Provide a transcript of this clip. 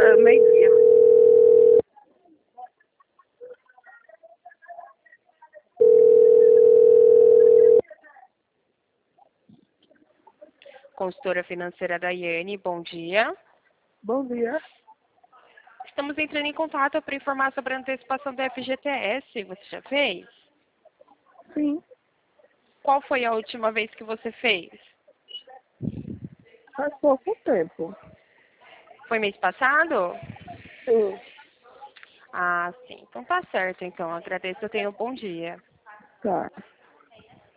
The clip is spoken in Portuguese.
meio-dia. Consultora financeira Daiane, bom dia. Bom dia. Estamos entrando em contato para informar sobre a antecipação do FGTS. Você já fez? Sim, Qual foi a última vez que você fez? faz pouco tempo. Foi mês passado? Sim, Ah, sim. Então tá certo, então. Agradeço. Eu tenho um bom dia. tá.